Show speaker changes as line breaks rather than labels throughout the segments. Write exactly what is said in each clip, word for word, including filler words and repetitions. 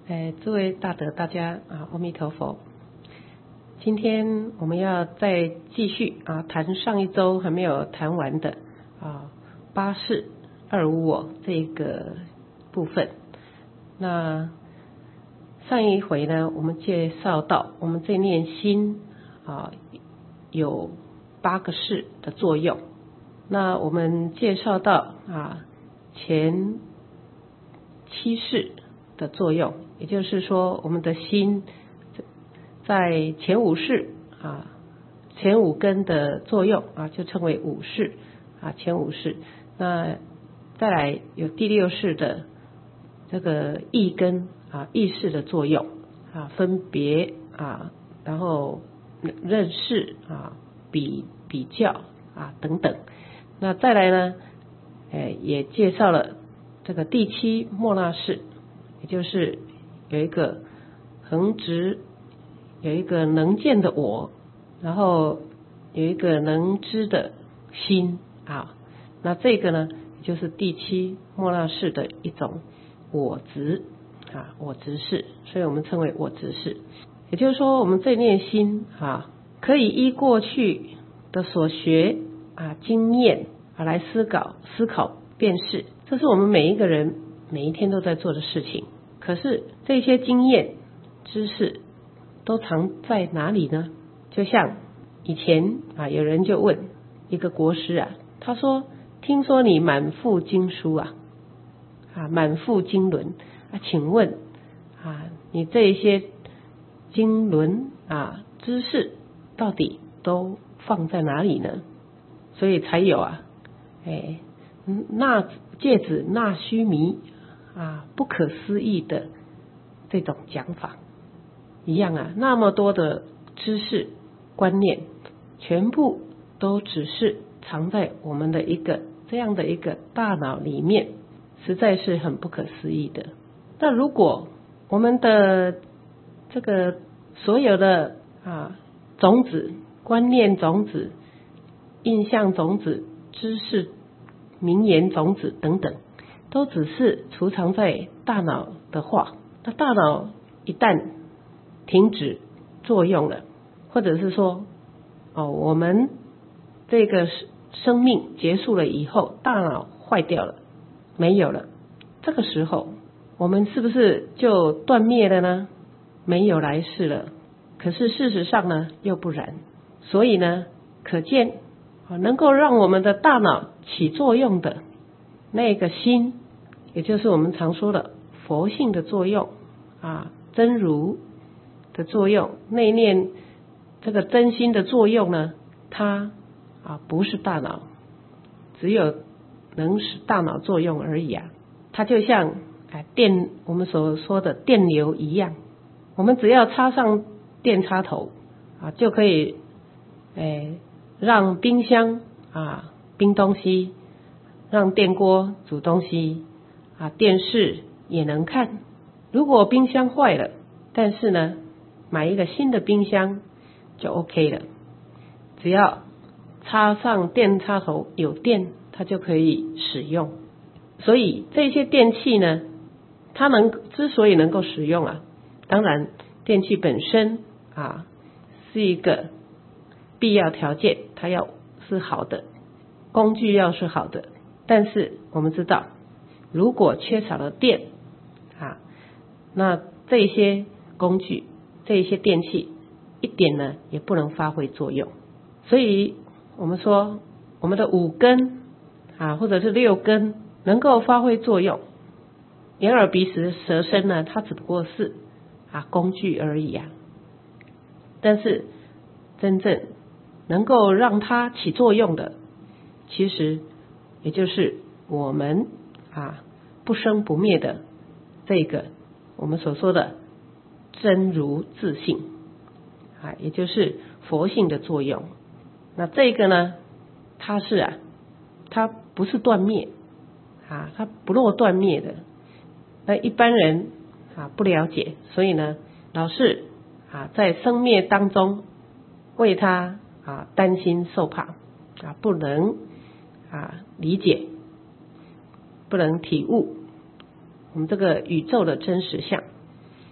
哎，诸位大德大家啊，阿弥陀佛。今天我们要再继续啊谈上一周还没有谈完的啊八事二无我这个部分。那上一回呢，我们介绍到我们这念心啊有八个事的作用。那我们介绍到啊前七事的作用，也就是说我们的心在前五事啊前五根的作用啊就称为五事啊前五事。那再来有第六事的这个意根啊意识的作用啊分别啊然后认识啊比比较啊等等。那再来呢哎也介绍了这个第七末那识，也就是有一个恒直，有一个能见的我，然后有一个能知的心啊。那这个呢就是第七末那识的一种我执啊我执识，所以我们称为我执识。也就是说我们这念心啊可以依过去的所学啊经验啊来思考思考辨识，这是我们每一个人每一天都在做的事情。可是这些经验知识都藏在哪里呢？就像以前啊有人就问一个国师啊，他说听说你满腹经书啊啊满腹经纶啊，请问啊你这些经纶啊知识到底都放在哪里呢？所以才有啊哎那芥子那须弥啊不可思议的这种讲法一样啊，那么多的知识观念全部都只是藏在我们的一个这样的一个大脑里面，实在是很不可思议的。那如果我们的这个所有的啊种子观念种子印象种子知识名言种子等等都只是储藏在大脑的话，那大脑一旦停止作用了，或者是说哦我们这个生命结束了以后大脑坏掉了没有了，这个时候我们是不是就断灭了呢？没有来世了。可是事实上呢又不然。所以呢可见能够让我们的大脑起作用的那个心，也就是我们常说的佛性的作用啊真如的作用，内念这个真心的作用呢，它啊不是大脑，只有能使大脑作用而已啊。它就像啊电我们所说的电流一样，我们只要插上电插头啊就可以哎让冰箱啊冰东西，让电锅煮东西啊电视也能看。如果冰箱坏了，但是呢买一个新的冰箱就 OK 了，只要插上电插头有电它就可以使用。所以这些电器呢它能之所以能够使用啊，当然电器本身啊是一个必要条件，它要是好的，工具要是好的。但是我们知道如果缺少了电啊，那这些工具这些电器一点呢也不能发挥作用。所以我们说我们的五根啊或者是六根能够发挥作用，眼耳鼻舌舌身呢它只不过是啊工具而已啊。但是真正能够让它起作用的，其实也就是我们啊不生不灭的这个我们所说的真如自性啊，也就是佛性的作用。那这个呢它是啊它不是断灭啊，它不落断灭的。那一般人啊不了解，所以呢老是啊在生灭当中为他啊担心受怕啊，不能啊理解，不能体悟我们这个宇宙的真实相。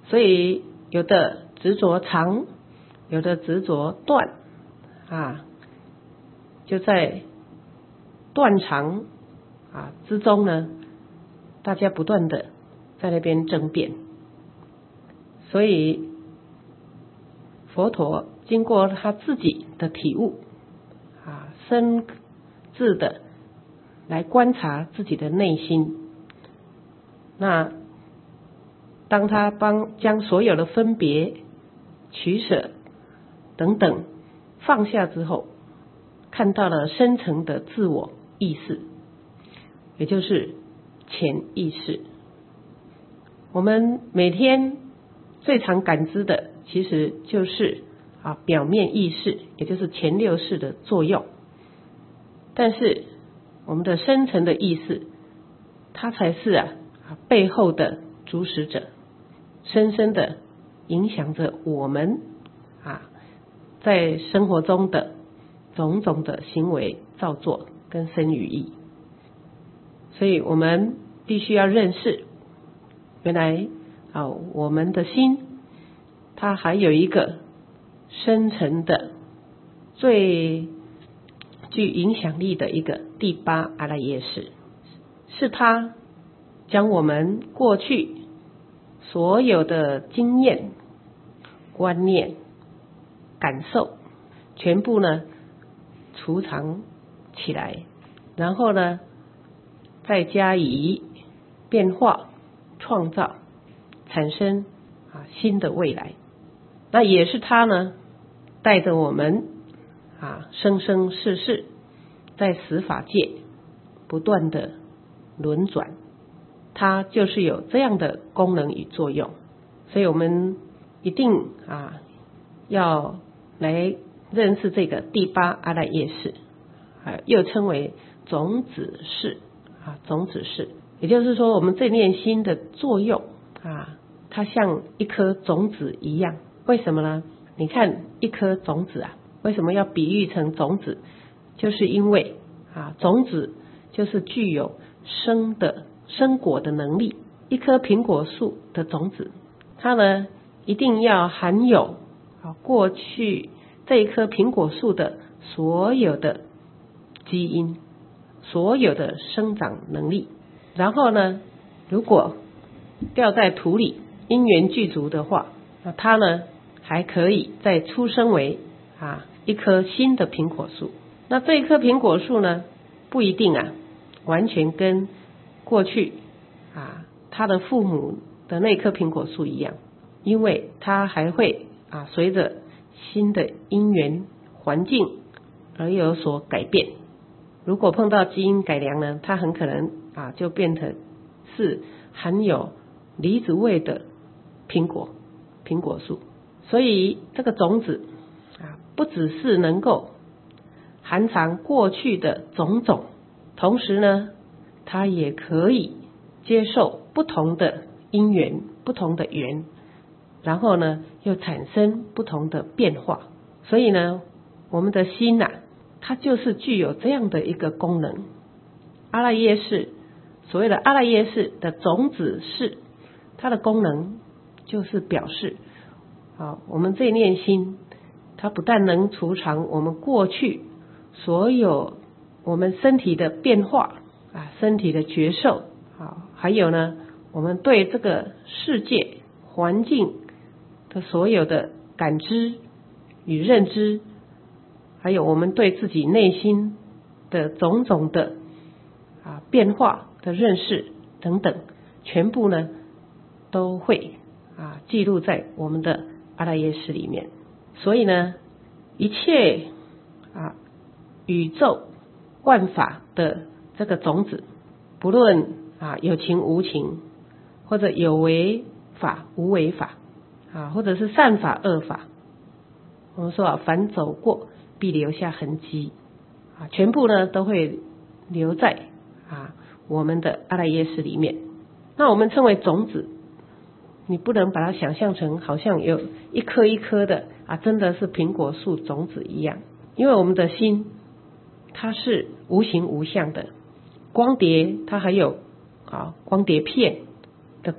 所以有的执着长，有的执着断啊，就在断长啊之中呢，大家不断的在那边争辩。所以佛陀经过他自己的体悟啊，深挚的来观察自己的内心。那当他帮将所有的分别、取舍等等放下之后，看到了深层的自我意识，也就是潜意识。我们每天最常感知的其实就是啊表面意识，也就是前六识的作用。但是我们的深层的意识，它才是啊背后的主使者，深深的影响着我们啊在生活中的种种的行为造作跟身语意。所以我们必须要认识，原来啊我们的心它还有一个深层的最具影响力的一个第八阿赖耶识，是它将我们过去所有的经验、观念、感受全部呢储藏起来，然后呢再加以变化、创造，产生啊新的未来。那也是它呢带着我们啊生生世世在十法界不断的轮转，它就是有这样的功能与作用。所以我们一定啊要来认识这个第八阿赖耶识，啊又称为种子识啊种子识。也就是说，我们这念心的作用啊，它像一颗种子一样。为什么呢？你看一颗种子啊，为什么要比喻成种子？就是因为啊，种子就是具有生的生果的能力。一棵苹果树的种子，它呢一定要含有啊过去这一棵苹果树的所有的基因，所有的生长能力。然后呢，如果掉在土里，因缘具足的话，那它呢还可以再出生为啊一棵新的苹果树。那这一棵苹果树呢，不一定啊完全跟过去啊他的父母的那棵苹果树一样，因为它还会啊随着新的因缘环境而有所改变。如果碰到基因改良呢，它很可能啊就变成是含有梨子味的苹果苹果树。所以这个种子啊不只是能够含藏过去的种种，同时呢它也可以接受不同的因缘、不同的缘，然后呢又产生不同的变化。所以呢我们的心啊，它就是具有这样的一个功能。阿赖耶识，所谓的阿赖耶识的种子识，它的功能就是表示啊，我们这念心，它不但能储藏我们过去所有我们身体的变化啊，身体的觉受啊，还有呢我们对这个世界环境的所有的感知与认知，还有我们对自己内心的种种的啊变化的认识等等，全部呢都会啊记录在我们的阿赖耶识里面。所以呢一切啊宇宙万法的这个种子，不论啊有情无情，或者有为法无为法啊，或者是善法恶法，我们说啊凡走过必留下痕迹啊，全部呢都会留在啊我们的阿赖耶识里面。那我们称为种子，你不能把它想象成好像有一颗一颗的啊，真的是苹果树种子一样。因为我们的心它是无形无相的，光碟它还有啊光碟片的轨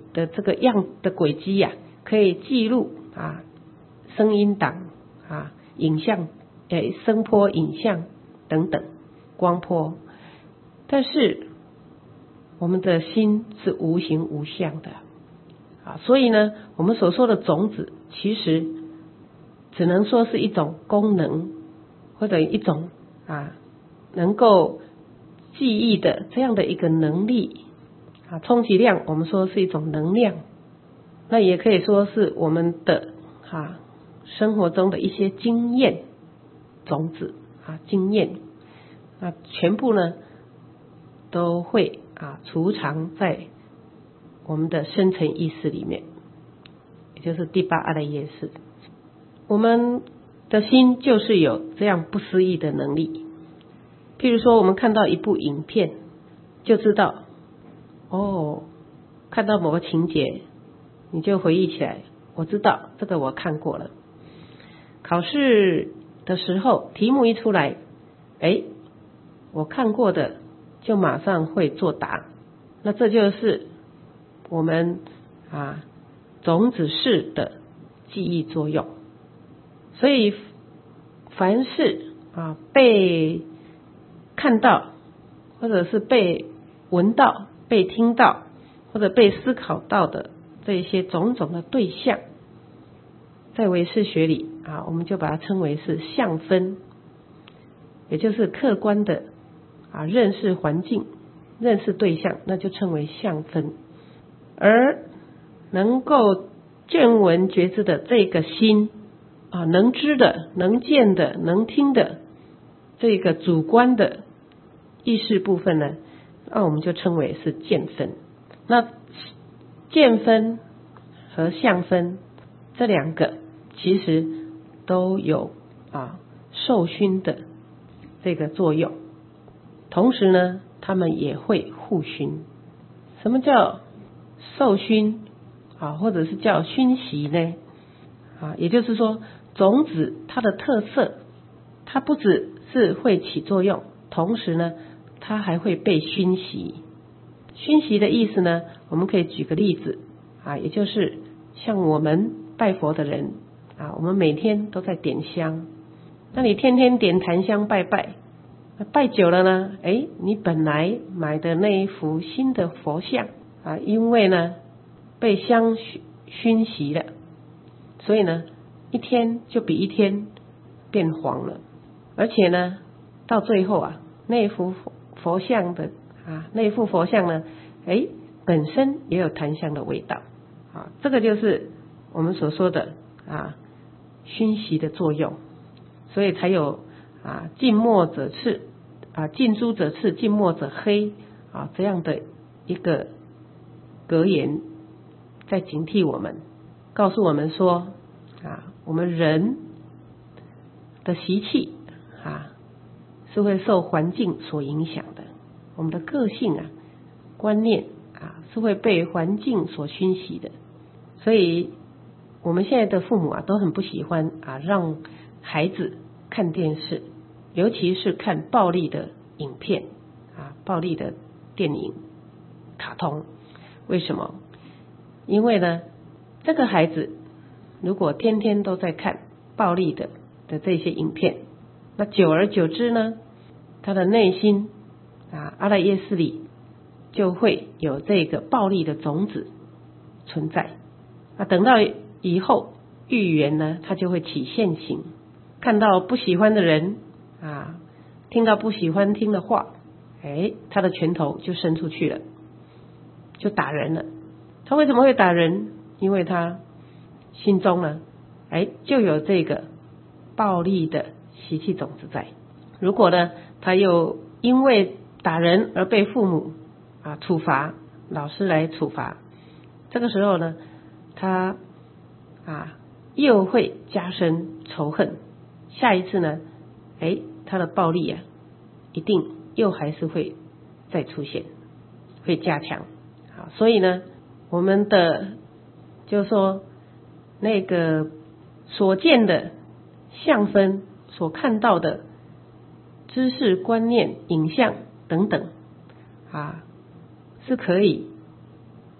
的这个样的轨迹呀、啊，可以记录啊声音档啊影像诶声波影像等等光波，但是我们的心是无形无相的啊，所以呢我们所说的种子其实只能说是一种功能或者一种啊能够记忆的这样的一个能力啊，充其量我们说是一种能量，那也可以说是我们的啊生活中的一些经验种子啊经验，那全部呢都会啊储藏在我们的深层意识里面，也就是第八阿赖耶识。我们的心就是有这样不思议的能力。譬如说我们看到一部影片就知道，哦，看到某个情节你就回忆起来，我知道这个我看过了。考试的时候题目一出来，诶，我看过的就马上会作答，那这就是我们啊种子式的记忆作用。所以凡是啊被看到或者是被闻到被听到或者被思考到的这些种种的对象，在唯识学里啊我们就把它称为是相分，也就是客观的啊认识环境认识对象，那就称为相分。而能够见闻觉知的这个心啊，能知的能见的能听的这个主观的意识部分呢，那我们就称为是见分。那见分和相分这两个其实都有啊受熏的这个作用，同时呢他们也会互熏。什么叫受熏啊，或者是叫熏习呢？啊，也就是说种子它的特色，它不只是会起作用，同时呢它还会被熏习。熏习的意思呢，我们可以举个例子啊，也就是像我们拜佛的人啊，我们每天都在点香，那你天天点檀香拜拜，拜久了呢，诶，你本来买的那一幅新的佛像啊，因为呢被香熏习了，所以呢一天就比一天变黄了，而且呢到最后啊那幅佛像的啊那幅佛像呢诶本身也有檀香的味道啊，这个就是我们所说的啊熏习的作用，所以才有啊近墨者赤啊近朱者赤近墨者黑啊这样的一个格言，在警惕我们，告诉我们说啊我们人的习气啊是会受环境所影响的，我们的个性啊观念啊是会被环境所熏习的。所以我们现在的父母啊都很不喜欢啊让孩子看电视，尤其是看暴力的影片啊暴力的电影卡通。为什么？因为呢这个孩子如果天天都在看暴力的的这些影片，那久而久之呢他的内心啊阿赖耶识里就会有这个暴力的种子存在。那等到以后遇缘呢，他就会起现行，看到不喜欢的人啊，听到不喜欢听的话，哎，他的拳头就伸出去了，就打人了。他为什么会打人？因为他心中呢哎就有这个暴力的习气种子在。如果呢他又因为打人而被父母啊处罚，老师来处罚，这个时候呢他啊又会加深仇恨，下一次呢哎他的暴力啊一定又还是会再出现，会加强。好，所以呢我们的就是说那个所见的相分，所看到的知识观念影像等等啊，是可以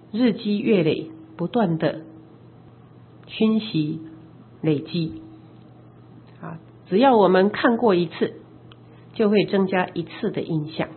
日积月累，不断的熏习累积啊，只要我们看过一次，就会增加一次的印象。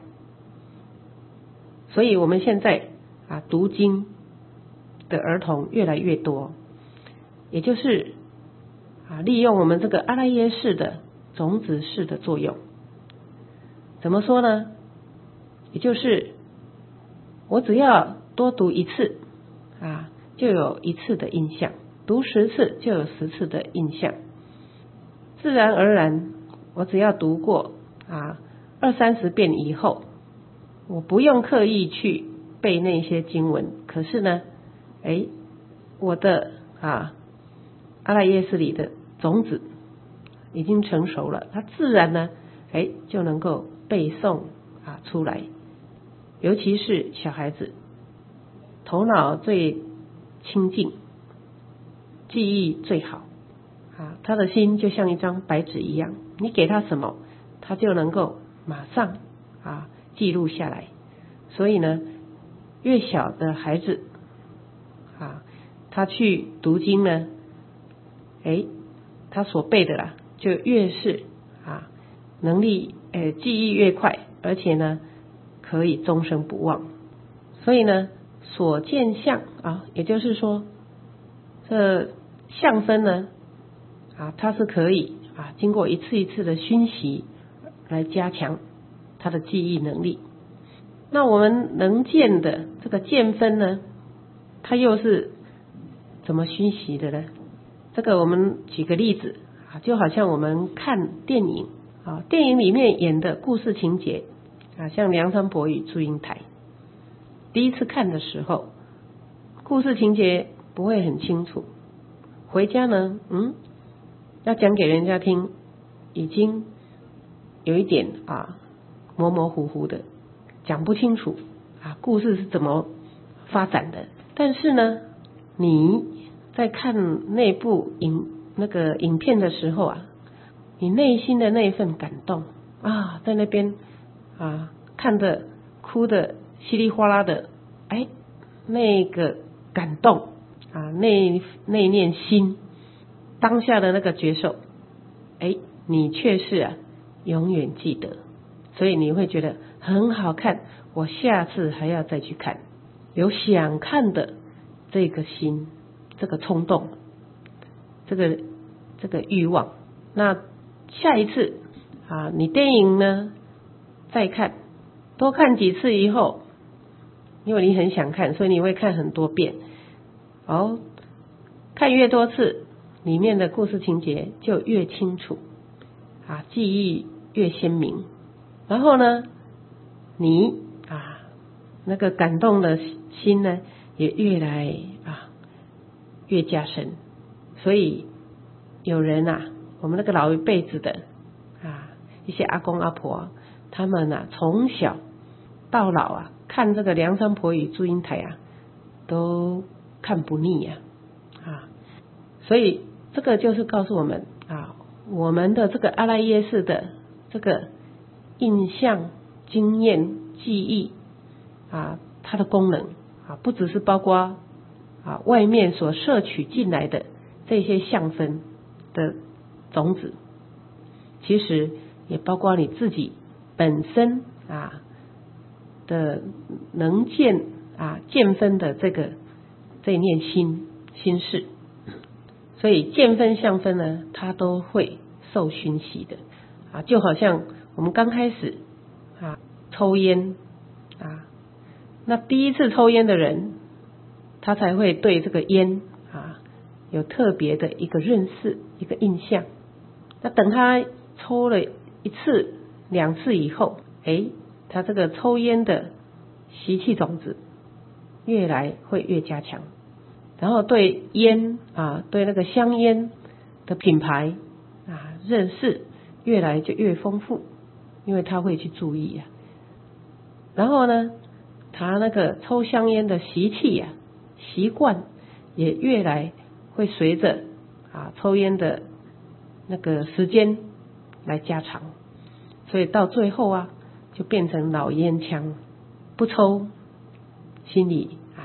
所以我们现在啊读经的儿童越来越多，也就是啊利用我们这个阿赖耶识的种子识的作用。怎么说呢？也就是我只要多读一次啊，就有一次的印象，读十次就有十次的印象，自然而然我只要读过啊二三十遍以后，我不用刻意去背那些经文，可是呢哎，我的啊阿赖耶识里的种子已经成熟了，它自然呢哎就能够背诵啊出来。尤其是小孩子头脑最清净，记忆最好啊，他的心就像一张白纸一样，你给他什么他就能够马上啊记录下来。所以呢越小的孩子啊，他去读经呢，诶他所背的啦就越是啊能力诶记忆越快，而且呢可以终生不忘。所以呢所见相啊，也就是说这相分呢啊，它是可以啊经过一次一次的熏习来加强它的记忆能力。那我们能见的这个见分呢，它又是怎么熏习的呢？这个我们举个例子啊，就好像我们看电影啊，电影里面演的故事情节啊，像梁山伯与祝英台，第一次看的时候故事情节不会很清楚，回家呢嗯要讲给人家听，已经有一点啊模模糊糊的，讲不清楚啊故事是怎么发展的。但是呢你在看那部影那个影片的时候啊，你内心的那一份感动啊，在那边啊看的哭的稀里哗啦的，哎，那个感动啊，那那念心当下的那个觉受，哎，你却是啊永远记得，所以你会觉得很好看，我下次还要再去看，有想看的这个心，这个冲动，这个这个欲望。那下一次啊，你电影呢再看，多看几次以后，因为你很想看，所以你会看很多遍。哦，看越多次，里面的故事情节就越清楚啊，记忆越鲜明。然后呢，你啊那个感动的心呢，也越来啊越加深。所以有人啊，我们那个老一辈子的啊一些阿公阿婆，他们啊从小到老啊看这个梁山伯与祝英台啊都看不腻啊啊，所以这个就是告诉我们啊，我们的这个阿赖耶识的这个印象、经验、记忆啊，它的功能啊，不只是包括啊外面所摄取进来的这些相分的种子，其实也包括你自己本身啊的能见啊见分的这个这一念心心事。所以见分相分呢，它都会受熏习的啊，就好像我们刚开始啊抽烟啊，那第一次抽烟的人，他才会对这个烟啊有特别的一个认识，一个印象。那等他抽了一次两次以后，诶他这个抽烟的习气种子越来会越加强，然后对烟啊对那个香烟的品牌啊认识越来就越丰富，因为他会去注意啊。然后呢他那个抽香烟的习气啊习惯也越来会随着啊抽烟的那个时间来加长，所以到最后啊就变成老烟枪，不抽心里啊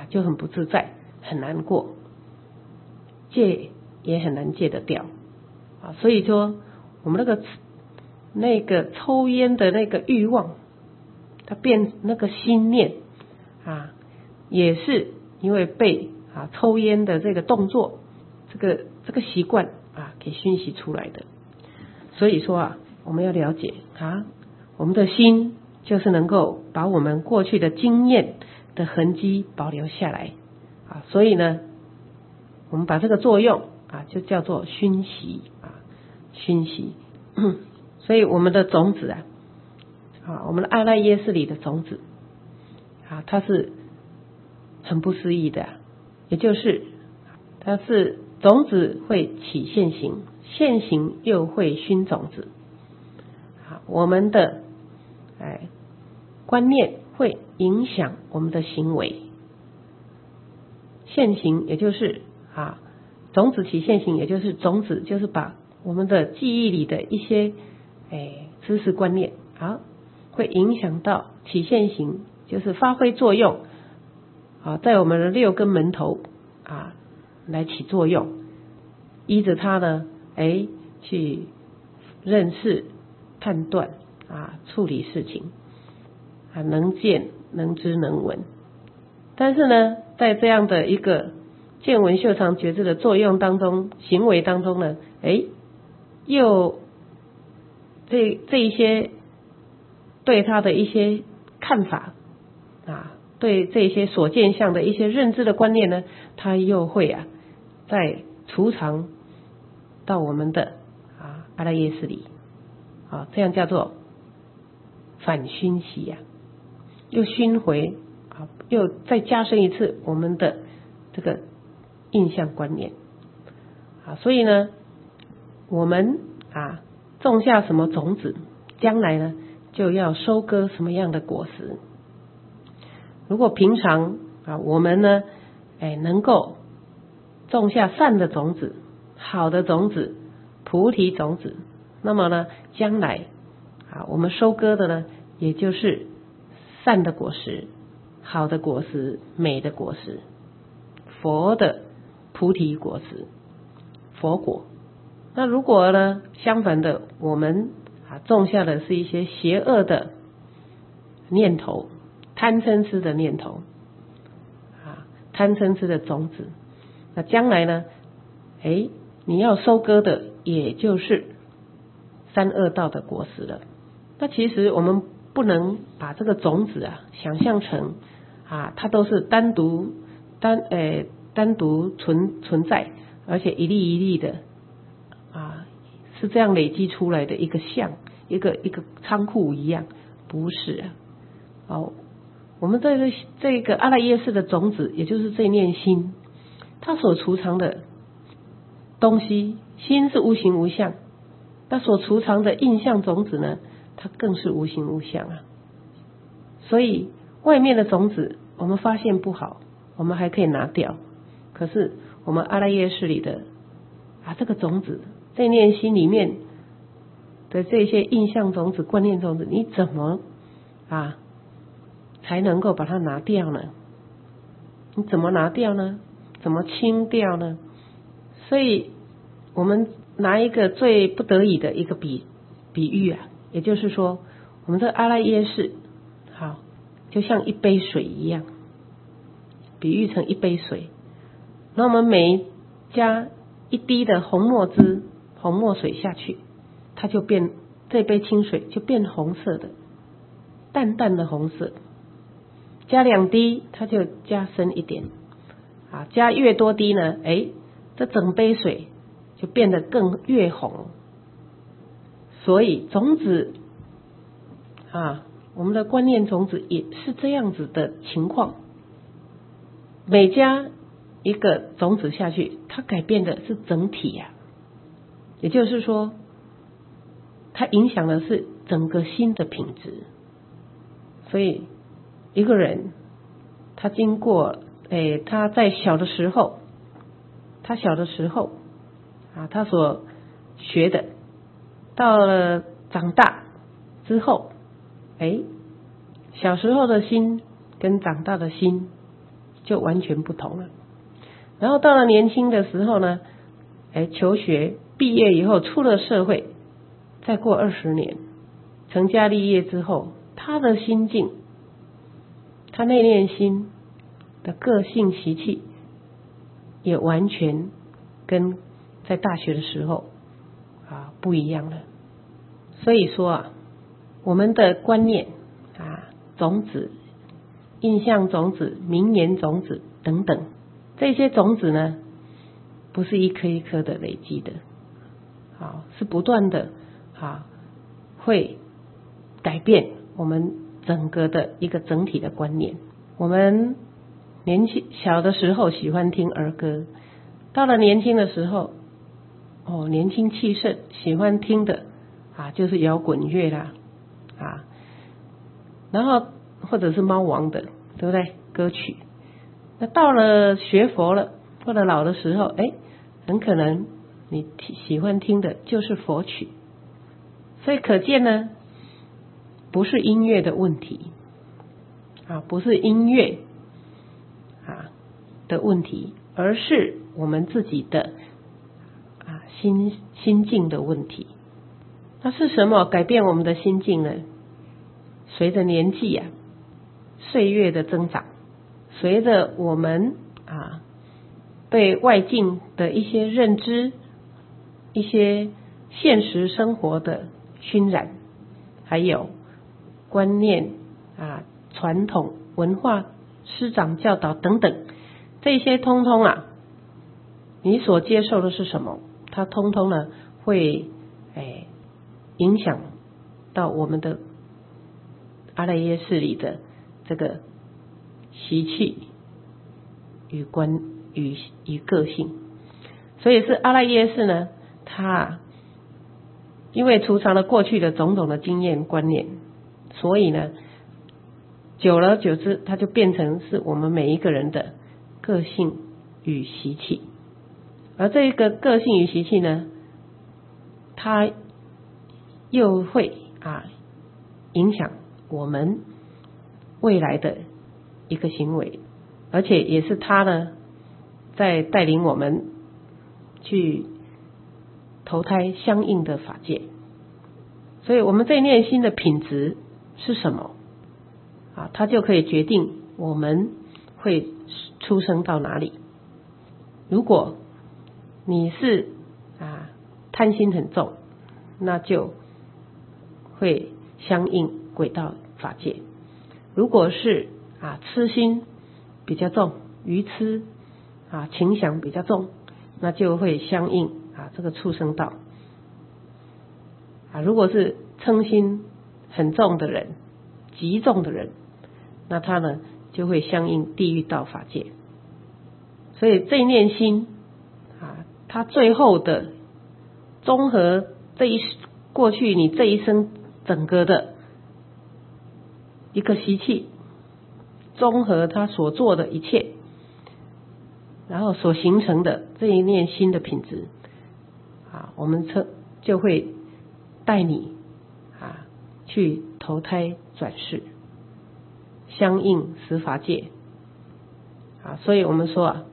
就很不自在，很难过，戒也很难戒得掉啊。所以说我们那个那个抽烟的那个欲望，它变那个心念啊，也是因为被啊抽烟的这个动作，这个这个习惯啊给熏习出来的。所以说啊，我们要了解啊，我们的心就是能够把我们过去的经验的痕迹保留下来啊。所以呢，我们把这个作用啊就叫做熏习啊，熏习。所以我们的种子啊，啊，我们的阿赖耶识里的种子啊，它是很不思议的，也就是它是种子会起现行，现行又会熏种子啊。我们的哎观念会影响我们的行为，现行也就是啊种子起现行，也就是种子就是把我们的记忆里的一些哎知识观念啊，会影响到起现行，就是发挥作用啊，在我们的六根门头啊来起作用，依着它呢，哎去认识、判断啊，处理事情啊，能见、能知、能闻。但是呢，在这样的一个见闻嗅尝觉知的作用当中，行为当中呢，哎，又这这一些对他的一些看法啊，对这些所见相的一些认知的观念呢，他又会啊，在储藏到我们的啊阿赖耶识里啊，这样叫做反熏习呀、啊，又熏回啊，又再加深一次我们的这个印象观念啊。所以呢，我们啊种下什么种子，将来呢就要收割什么样的果实。如果平常啊我们呢哎能够种下善的种子、好的种子、菩提种子，那么呢将来啊我们收割的呢也就是善的果实、好的果实、美的果实、佛的菩提果实、佛果。那如果呢相反的，我们啊种下的是一些邪恶的念头、贪嗔痴的念头啊，贪嗔痴的种子，那将来呢，哎，你要收割的也就是三恶道的果实了。那其实我们不能把这个种子啊想象成啊，它都是单独单诶单独存存在，而且一粒一粒的啊，是这样累积出来的一个像一个一个仓库一样，不是啊。哦，我们这个这个阿赖耶识的种子，也就是这念心，它所储藏的东西，心是无形无相，那所储藏的印象种子呢，它更是无形无相啊。所以外面的种子我们发现不好，我们还可以拿掉，可是我们阿赖耶识里的啊这个种子，这念心里面的这些印象种子、观念种子，你怎么啊才能够把它拿掉呢？你怎么拿掉呢？怎么清掉呢？所以我们拿一个最不得已的一个比比喻啊，也就是说，我们这阿赖耶识好，就像一杯水一样，比喻成一杯水。那我们每加一滴的红墨汁、红墨水下去，它就变这杯清水就变红色的，淡淡的红色。加两滴，它就加深一点啊，加越多滴呢，哎，这整杯水就变得更越红。所以种子啊，我们的观念种子也是这样子的情况，每加一个种子下去，它改变的是整体呀、啊，也就是说，它影响的是整个心的品质。所以一个人他经过诶他在小的时候，他小的时候啊他所学的，到了长大之后，诶小时候的心跟长大的心就完全不同了。然后到了年轻的时候呢，哎，求学毕业以后出了社会，再过二十年，成家立业之后，他的心境，他内敛心的个性习气，也完全跟在大学的时候啊不一样了。所以说啊，我们的观念啊、种子、印象种子、名言种子等等，这些种子呢，不是一颗一颗的累积的，啊，是不断的啊，会改变我们整个的一个整体的观念。我们年轻小的时候喜欢听儿歌，到了年轻的时候，哦，年轻气盛，喜欢听的啊，就是摇滚乐啦，啊，然后或者是猫王的，对不对？歌曲。那到了学佛了，或者老的时候，哎，很可能你喜欢听的就是佛曲。所以可见呢，不是音乐的问题啊，不是音乐啊的问题，而是我们自己的啊心心境的问题。那是什么改变我们的心境呢？随着年纪啊，岁月的增长，随着我们啊被外境的一些认知、一些现实生活的熏染，还有观念啊、传统文化、师长教导等等，这些通通啊，你所接受的是什么？它通通呢会哎影响到我们的阿赖耶识里的这个习气与观与与个性。所以是阿赖耶识呢，它因为储藏了过去的种种的经验观念，所以呢久而久之，它就变成是我们每一个人的个性与习气。而这个个性与习气呢，它又会啊影响我们未来的一个行为，而且也是它呢在带领我们去投胎相应的法界。所以我们这念心的品质是什么啊？它就可以决定我们会出生到哪里。如果你是啊贪心很重，那就会相应轨道法界。如果是啊痴心比较重，愚痴啊情想比较重，那就会相应啊这个畜生道。啊如果是嗔心很重的人，极重的人，那他呢就会相应地狱道法界。所以这一念心啊，它最后的综合这一过去你这一生整个的一个习气，综合他所做的一切，然后所形成的这一念心的品质啊，我们称就会带你啊去投胎转世，相应十法界啊。所以我们说啊，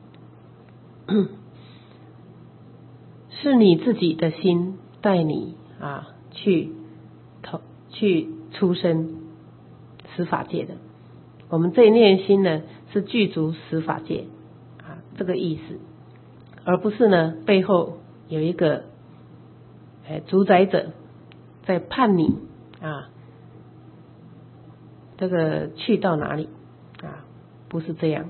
是你自己的心带你啊去投去出生十法界的。我们这一念心呢是具足十法界啊这个意思，而不是呢背后有一个哎主宰者在判你啊这个去到哪里啊，不是这样，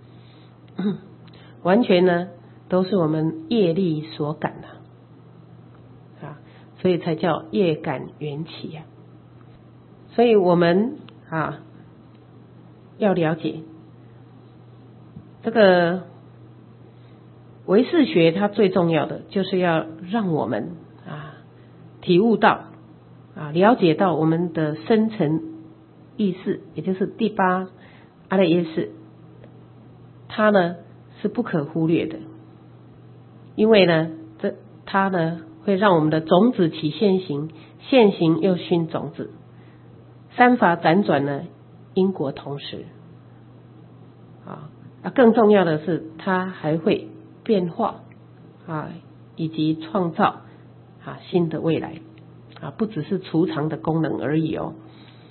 完全呢都是我们业力所感的啊，所以才叫业感缘起啊。所以我们啊要了解这个唯识学，它最重要的就是要让我们啊体悟到啊了解到我们的深层意识，也就是第八阿赖耶识，它呢是不可忽略的。因为呢这它呢会让我们的种子起现行，现行又熏种子，三法辗转呢因果同时啊， 啊，更重要的是它还会变化啊，以及创造啊新的未来啊，不只是储藏的功能而已哦，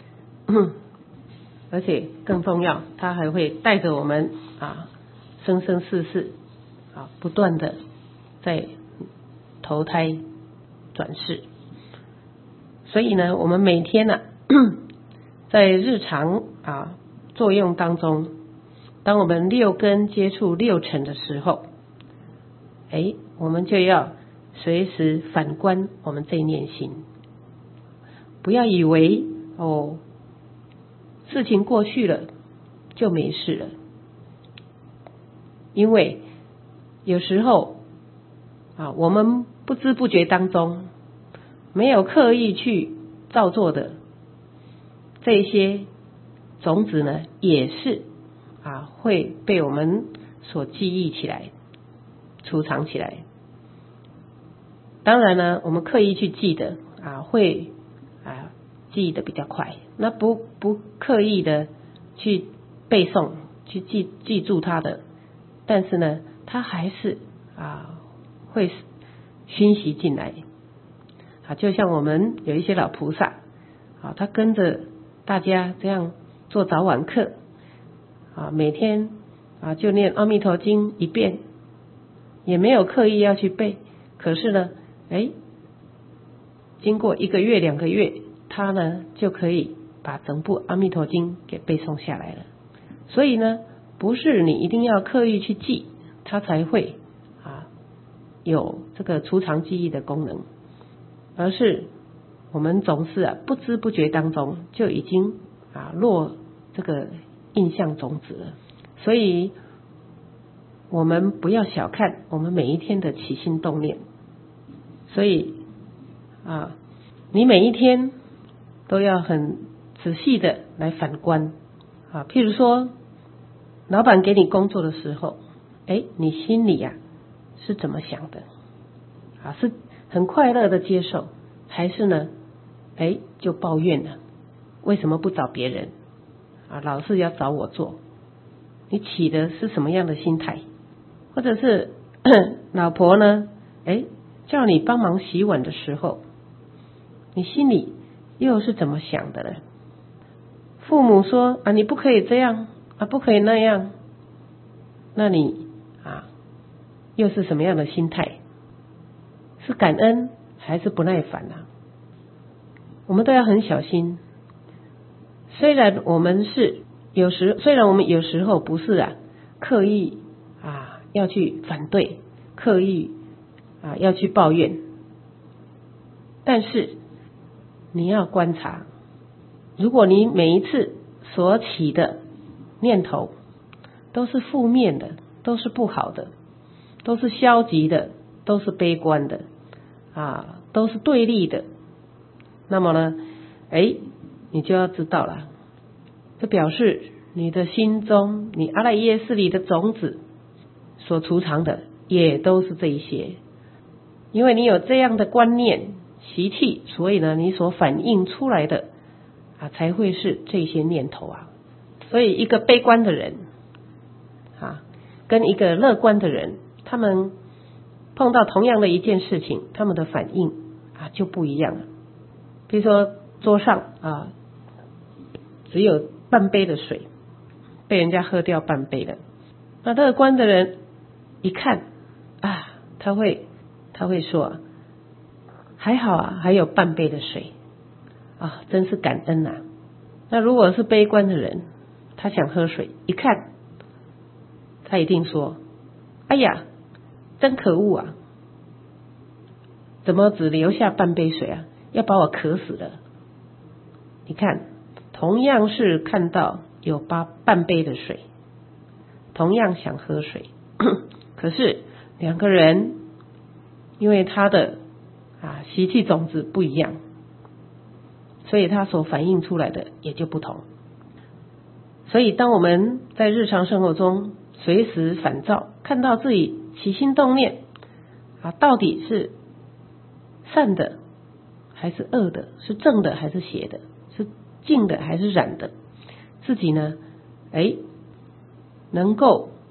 而且更重要，它还会带着我们啊生生世世啊不断的在投胎转世。所以呢，我们每天呢、啊，在日常啊作用当中，当我们六根接触六尘的时候，哎，我们就要随时反观我们这一念心，不要以为哦事情过去了就没事了，因为有时候啊，我们不知不觉当中没有刻意去造作的这些种子呢，也是啊会被我们所记忆起来、储藏起来。当然呢，我们刻意去记得啊，会啊记忆的比较快。那不不刻意的去背诵、去记记住它的，但是呢，它还是啊会熏习进来。啊，就像我们有一些老菩萨，啊，他跟着大家这样做早晚课，啊，每天啊就念阿弥陀经一遍，也没有刻意要去背，可是呢，哎，经过一个月、两个月，他呢就可以把整部阿弥陀经给背诵下来了。所以呢，不是你一定要刻意去记，它才会啊有这个储藏记忆的功能。而是我们总是啊不知不觉当中就已经啊落这个印象种子了，所以我们不要小看我们每一天的起心动念。所以啊，你每一天都要很仔细的来反观啊，譬如说老板给你工作的时候，哎，你心里啊是怎么想的啊？是很快乐的接受，还是呢，哎，就抱怨了？为什么不找别人啊？老是要找我做？你起的是什么样的心态？或者是老婆呢？哎，叫你帮忙洗碗的时候，你心里又是怎么想的呢？父母说啊，你不可以这样啊，不可以那样，那你啊，又是什么样的心态？是感恩还是不耐烦啊？我们都要很小心。虽然我们是有时，虽然我们有时候不是啊刻意啊要去反对，刻意啊要去抱怨，但是你要观察，如果你每一次所起的念头都是负面的，都是不好的，都是消极的，都是悲观的啊，都是对立的，那么呢，哎，你就要知道了，这表示你的心中，你阿赖耶识里的种子所储藏的也都是这一些。因为你有这样的观念习气，所以呢，你所反映出来的啊，才会是这些念头啊。所以一个悲观的人啊，跟一个乐观的人，他们碰到同样的一件事情，他们的反应啊就不一样了。比如说桌上啊只有半杯的水，被人家喝掉半杯了，那乐观的人一看啊，他会他会说，还好啊，还有半杯的水啊，真是感恩啊。那如果是悲观的人，他想喝水，一看他一定说，哎呀，真可恶啊，怎么只留下半杯水啊，要把我渴死了。你看，同样是看到有八半杯的水，同样想喝水，可是两个人因为他的啊习气种子不一样，所以他所反映出来的也就不同。所以当我们在日常生活中随时反照，看到自己起心动念啊，到底是善的还是恶的，是正的还是邪的，是净的还是染的，自己呢，哎，能够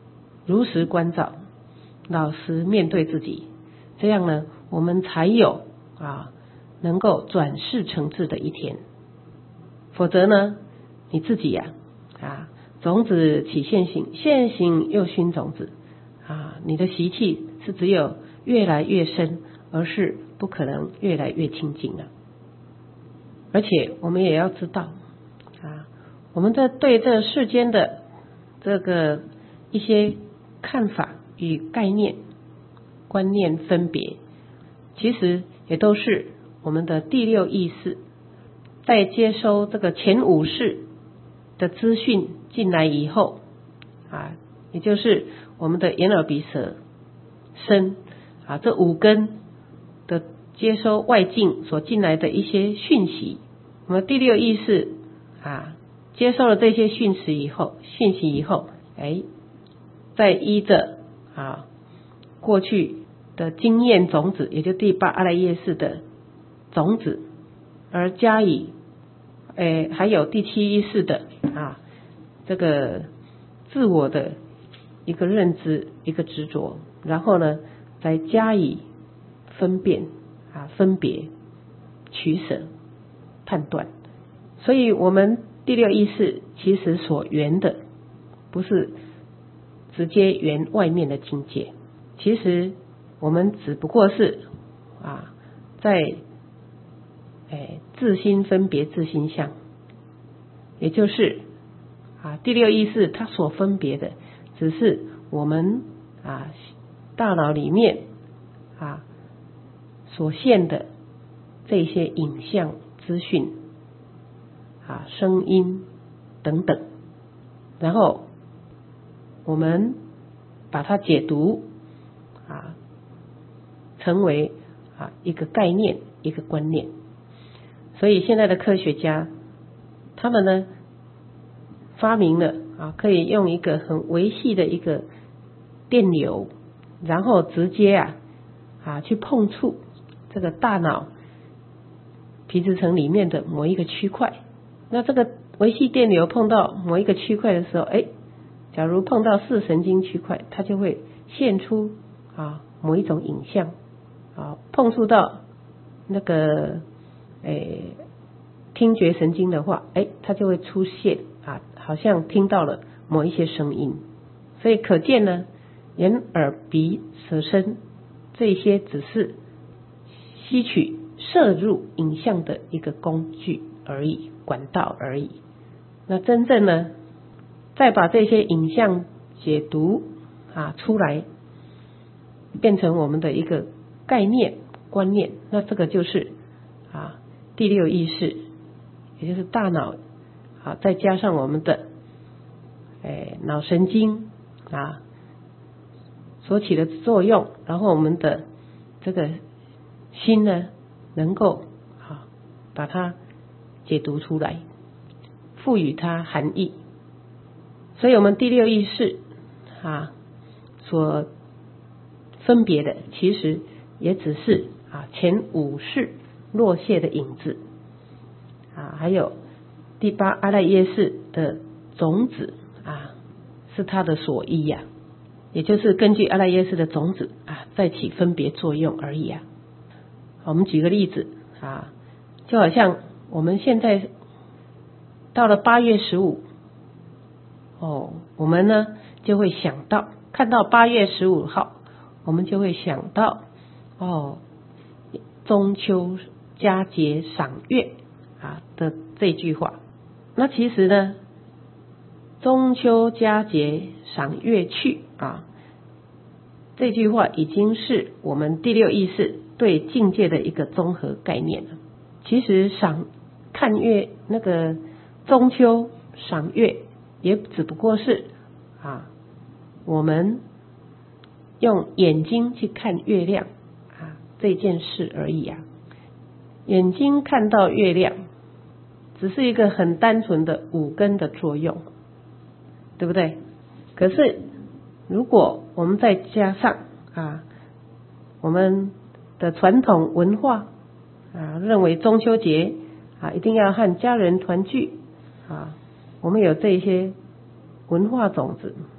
如实关照，老实面对自己，这样呢，我们才有啊能够转世成智的一天。否则呢，你自己呀 啊, 啊种子起现行，现行又熏种子啊，你的习气是只有越来越深，而是不可能越来越清净了。而且我们也要知道啊，我们在对这世间的这个一些看法与概念、观念分别，其实也都是我们的第六意识在接收这个前五识的资讯进来以后啊，也就是我们的眼耳鼻舌身啊这五根的接收外境所进来的一些讯息，我们第六意识啊接受了这些讯息以后，讯息以后，哎，再依着啊过去的经验种子，也就第八阿赖耶识的种子，而加以，诶，还有第七意识的啊这个自我的一个认知、一个执着，然后呢，再加以分辨啊、分别、取舍、判断。所以，我们第六意识其实所缘的，不是直接缘外面的境界，其实我们只不过是啊，在诶自心分别自心相，也就是啊第六意识它所分别的，只是我们啊大脑里面啊所现的这些影像资讯啊声音等等，然后我们把它解读啊成为啊一个概念、一个观念。所以现在的科学家他们呢发明了啊可以用一个很微细的一个电流，然后直接啊啊去碰触这个大脑皮质层里面的某一个区块。那这个微细电流碰到某一个区块的时候，哎，假如碰到视神经区块，它就会现出啊某一种影像啊，碰触到那个诶听觉神经的话，哎，它就会出现啊，好像听到了某一些声音。所以可见呢，眼耳鼻舌身这些只是吸取摄入影像的一个工具而已，管道而已。那真正呢，再把这些影像解读啊出来，变成我们的一个概念观念，那这个就是啊第六意识，也就是大脑啊再加上我们的诶脑神经啊所起的作用，然后我们的这个心呢能够啊把它解读出来，赋予它含义。所以我们第六意识啊所分别的，其实也只是啊前五识落谢的影子啊，还有第八阿赖耶识的种子啊，是它的所依呀、啊，也就是根据阿赖耶识的种子啊，再起分别作用而已啊。我们举个例子啊，就好像我们现在到了八月十五，哦，我们呢就会想到，看到八月十五号，我们就会想到哦，中秋佳节赏月啊的这句话。那其实呢，中秋佳节赏月去啊，这句话已经是我们第六意识对境界的一个综合概念了。其实赏看月，那个中秋赏月也只不过是啊我们用眼睛去看月亮啊这件事而已啊。眼睛看到月亮只是一个很单纯的五根的作用，对不对？可是如果我们再加上啊我们的传统文化啊认为中秋节啊一定要和家人团聚啊，我们有这些文化种子，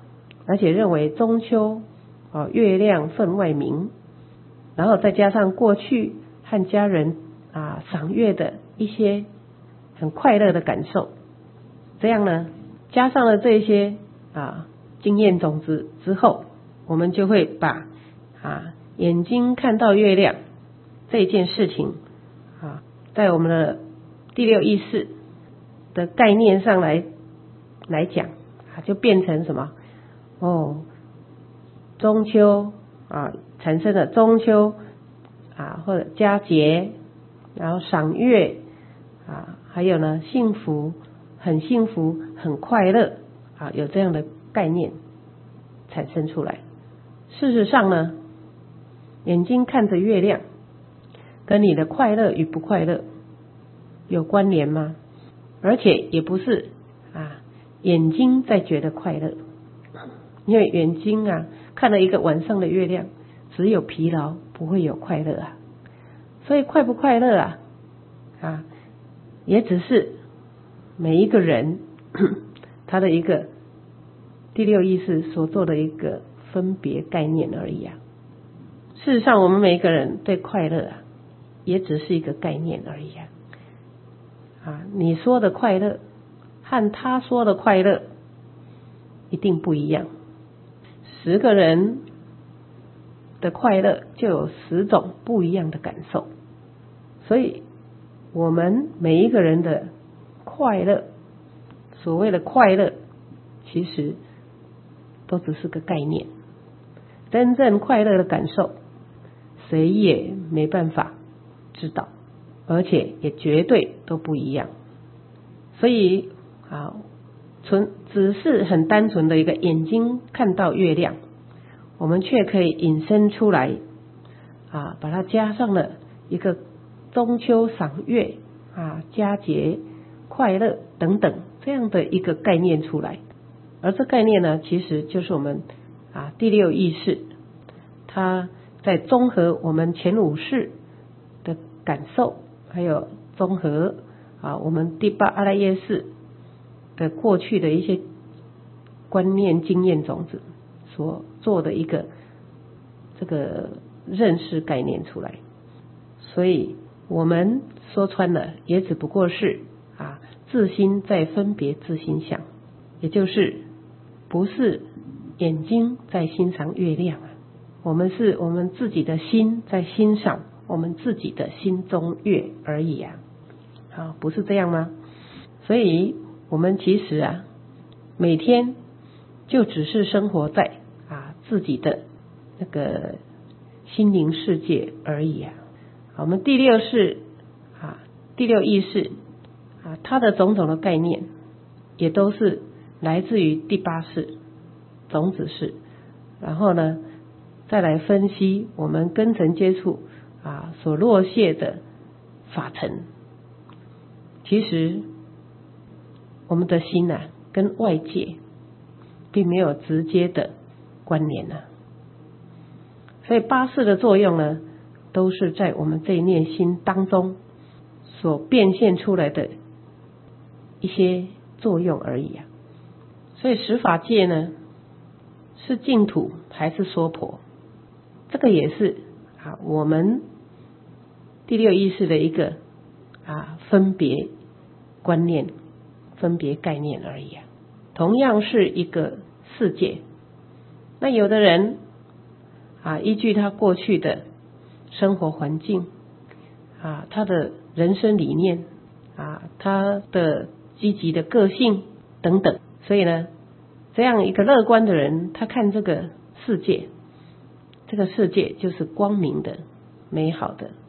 而且认为中秋啊月亮分外明，然后再加上过去和家人啊赏月的一些很快乐的感受，这样呢加上了这些啊经验种子之后，我们就会把啊眼睛看到月亮这件事情啊，在我们的第六意识的概念上来来讲啊，就变成什么？哦，中秋啊产生了中秋啊或者佳节，然后赏月啊，还有呢幸福，很幸福，很快乐啊，有这样的概念产生出来。事实上呢，眼睛看着月亮跟你的快乐与不快乐有关联吗？而且也不是啊眼睛在觉得快乐，因为眼睛啊看了一个晚上的月亮，只有疲劳，不会有快乐啊。所以快不快乐啊啊也只是每一个人他的一个第六意识所做的一个分别概念而已啊。事实上我们每一个人对快乐啊也只是一个概念而已啊。啊你说的快乐和他说的快乐一定不一样。十个人的快乐就有十种不一样的感受，所以我们每一个人的快乐，所谓的快乐其实都只是个概念，真正快乐的感受谁也没办法知道，而且也绝对都不一样。所以啊，纯只是很单纯的一个眼睛看到月亮，我们却可以引申出来啊，把它加上了一个中秋赏月啊、佳节快乐等等这样的一个概念出来。而这概念呢，其实就是我们啊第六意识，它在综合我们前五识的感受，还有综合啊我们第八阿赖耶识的过去的一些观念经验种子所做的一个这个认识概念出来。所以我们说穿了也只不过是啊自心在分别自心相，也就是不是眼睛在欣赏月亮啊，我们是我们自己的心在欣赏我们自己的心中月而已啊，啊不是这样吗？所以我们其实啊每天就只是生活在啊自己的那个心灵世界而已啊。我们第六识啊第六意识啊它的种种的概念也都是来自于第八识种子识，然后呢再来分析我们根尘接触啊所落谢的法尘。其实我们的心啊跟外界并没有直接的关联啊，所以八识的作用呢都是在我们这一念心当中所变现出来的一些作用而已啊。所以十法界呢是净土还是娑婆，这个也是啊我们第六意识的一个啊分别观念分别概念而已啊。同样是一个世界，那有的人啊依据他过去的生活环境啊他的人生理念啊他的积极的个性等等，所以呢这样一个乐观的人，他看这个世界，这个世界就是光明的美好的